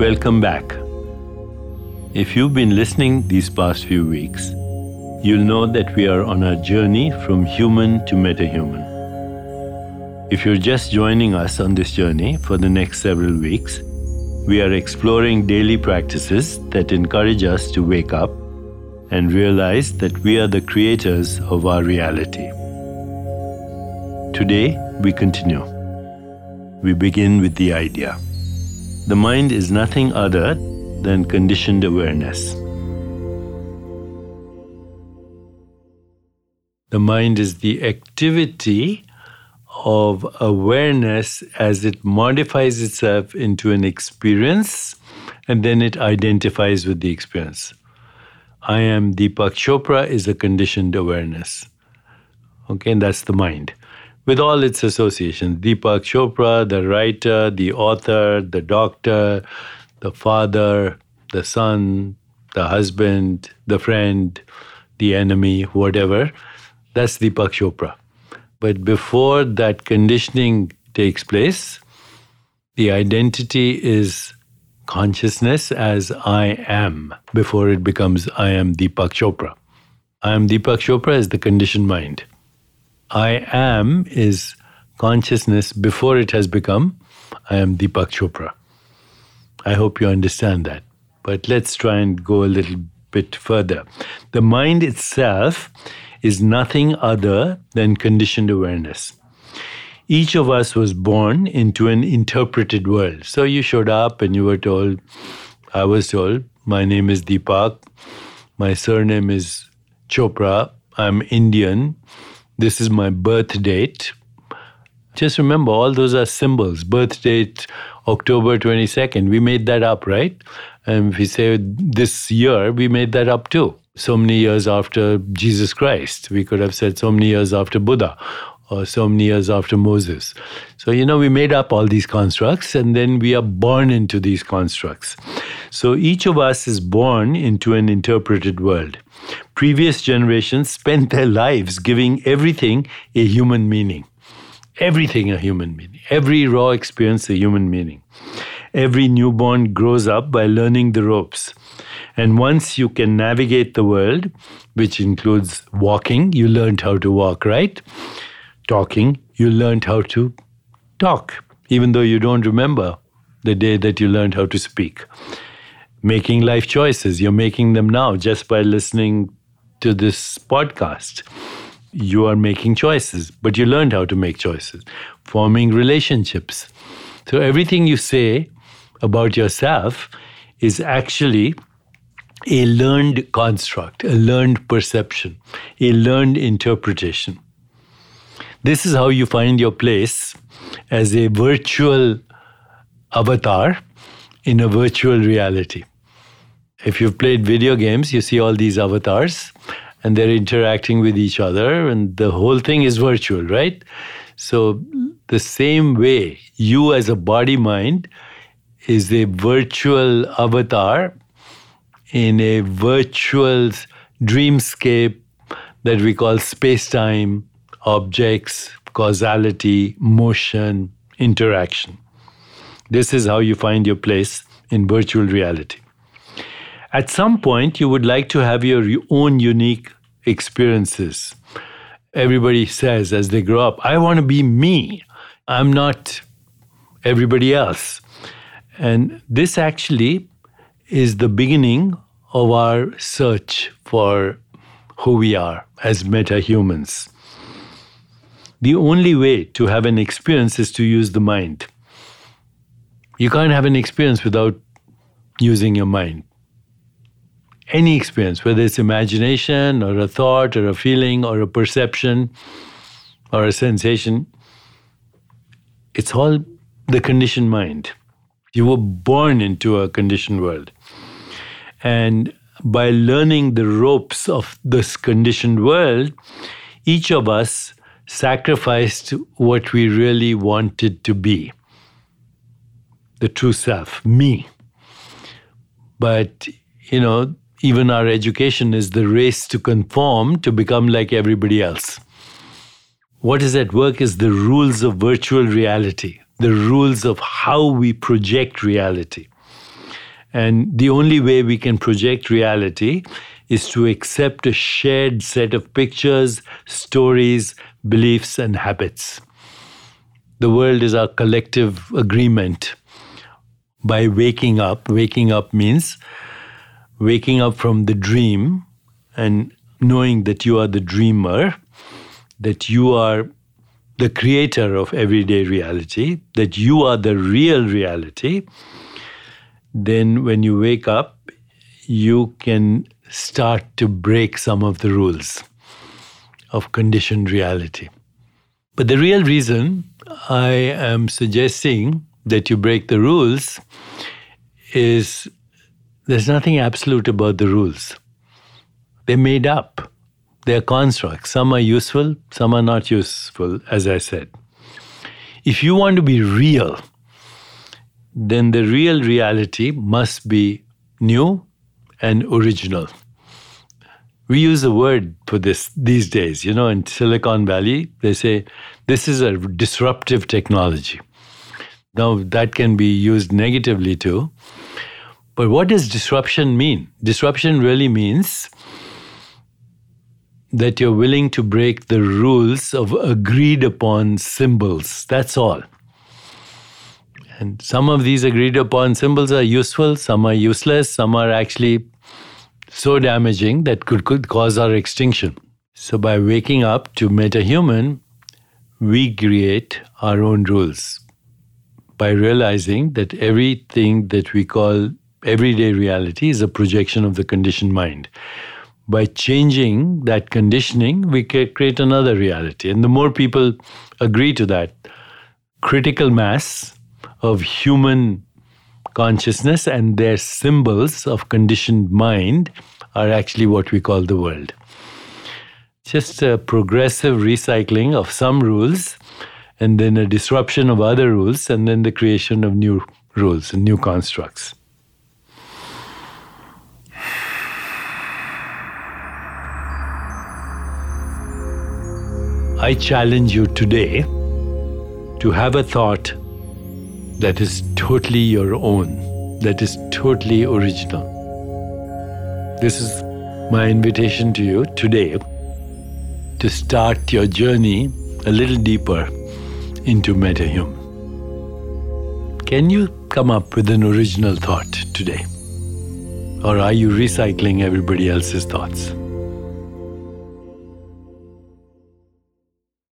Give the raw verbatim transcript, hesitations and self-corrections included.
Welcome back. If you've been listening these past few weeks, you'll know that we are on a journey from human to metahuman. If you're just joining us on this journey for the next several weeks, we are exploring daily practices that encourage us to wake up and realize that we are the creators of our reality. Today, we continue. We begin with the idea. The mind is nothing other than conditioned awareness. The mind is the activity of awareness as it modifies itself into an experience and then it identifies with the experience. I am Deepak Chopra is a conditioned awareness. Okay, and that's the mind. With all its associations, Deepak Chopra, the writer, the author, the doctor, the father, the son, the husband, the friend, the enemy, whatever, that's Deepak Chopra. But before that conditioning takes place, the identity is consciousness as I am, before it becomes I am Deepak Chopra. I am Deepak Chopra is the conditioned mind. I am is consciousness before it has become I am Deepak Chopra. I hope you understand that. But let's try and go a little bit further. The mind itself is nothing other than conditioned awareness. Each of us was born into an interpreted world. So you showed up and you were told, I was told, my name is Deepak, my surname is Chopra, I'm Indian, this is my birth date. Just remember, all those are symbols. Birth date, October twenty-second, we made that up, right? And if we say this year, we made that up too. So many years after Jesus Christ. We could have said so many years after Buddha or so many years after Moses. So, you know, we made up all these constructs and then we are born into these constructs. So each of us is born into an interpreted world. Previous generations spent their lives giving everything a human meaning. Everything a human meaning. Every raw experience a human meaning. Every newborn grows up by learning the ropes. And once you can navigate the world, which includes walking, you learned how to walk, right? Talking, you learned how to talk, even though you don't remember the day that you learned how to speak. Making life choices, you're making them now just by listening to this podcast. You are making choices, but you learned how to make choices. Forming relationships. So everything you say about yourself is actually a learned construct, a learned perception, a learned interpretation. This is how you find your place as a virtual avatar in a virtual reality. If you've played video games, you see all these avatars and they're interacting with each other and the whole thing is virtual, right? So the same way, you as a body-mind is a virtual avatar in a virtual dreamscape that we call space-time, objects, causality, motion, interaction. This is how you find your place in virtual reality. At some point, you would like to have your own unique experiences. Everybody says as they grow up, I want to be me. I'm not everybody else. And this actually is the beginning of our search for who we are as meta-humans. The only way to have an experience is to use the mind. You can't have an experience without using your mind. Any experience, whether it's imagination or a thought or a feeling or a perception or a sensation, it's all the conditioned mind. You were born into a conditioned world. And by learning the ropes of this conditioned world, each of us sacrificed what we really wanted to be. The true self, me. But, you know, even our education is the race to conform, to become like everybody else. What is at work is the rules of virtual reality, the rules of how we project reality. And the only way we can project reality is to accept a shared set of pictures, stories, beliefs, and habits. The world is our collective agreement. By waking up, waking up means waking up from the dream and knowing that you are the dreamer, that you are the creator of everyday reality, that you are the real reality. Then when you wake up, you can start to break some of the rules of conditioned reality. But the real reason I am suggesting that you break the rules is there's nothing absolute about the rules. They're made up. They're constructs. Some are useful, some are not useful, as I said. If you want to be real, then the real reality must be new and original. We use a word for this these days. You know, in Silicon Valley, they say, this is a disruptive technology. Now, that can be used negatively too. But what does disruption mean? Disruption really means that you're willing to break the rules of agreed upon symbols. That's all. And some of these agreed upon symbols are useful, some are useless, some are actually so damaging that could, could cause our extinction. So by waking up to metahuman, we create our own rules by realizing that everything that we call everyday reality is a projection of the conditioned mind. By changing that conditioning, we can create another reality. And the more people agree to that, critical mass of human consciousness and their symbols of conditioned mind are actually what we call the world. Just a progressive recycling of some rules, and then a disruption of other rules, and then the creation of new rules and new constructs. I challenge you today to have a thought that is totally your own, that is totally original. This is my invitation to you today to start your journey a little deeper into metahuman. Can you come up with an original thought today? Or are you recycling everybody else's thoughts?